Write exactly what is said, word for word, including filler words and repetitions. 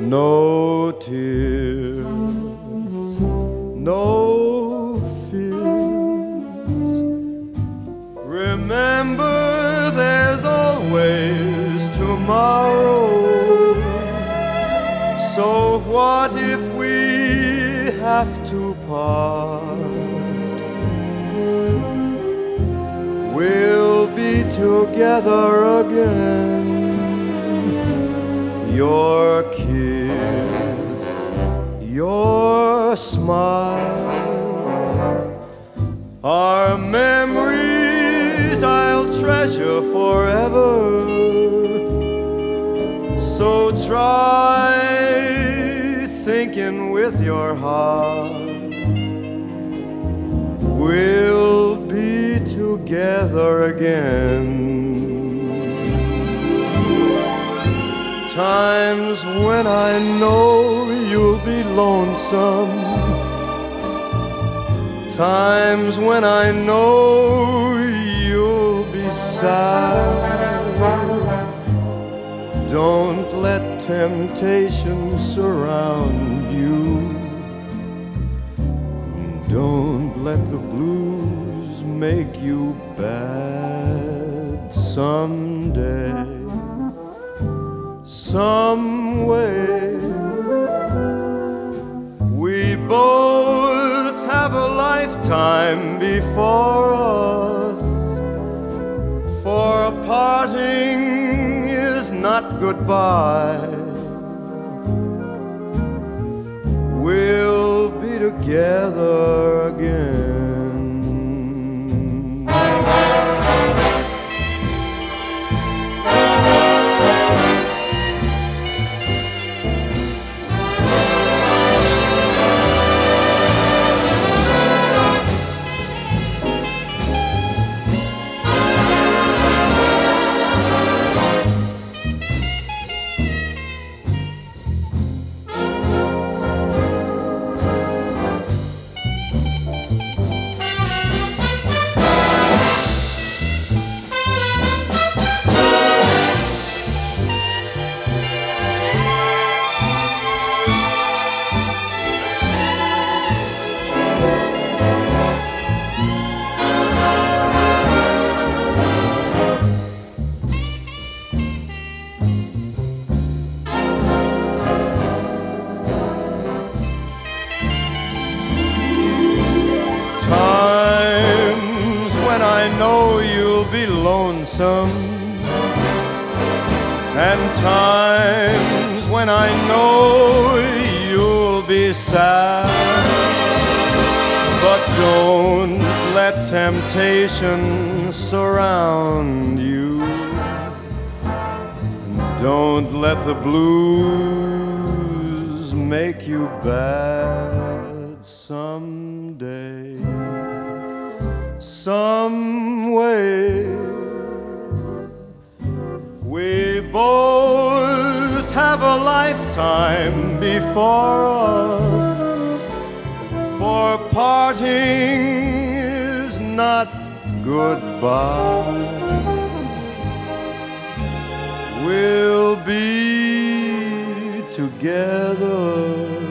No tears, no fears. Remember, there's always tomorrow. So what if we have to part? We'll be together again. Your kiss, your smile are memories I'll treasure forever. So try thinking with your heart. We'll be together again. Times when I know you'll be lonesome. Times when I know you'll be sad. Don't let temptation surround you. Don't let the blues make you bad. Someday, some way, we both have a lifetime before us. For parting is not goodbye. We'll be together again. Times when I know you'll be lonesome, and times when I know you'll be sad. But don't let temptation surround you. Don't let the blues make you bad. Someday, some way, we both have a lifetime before us. For parting is not goodbye. We'll be together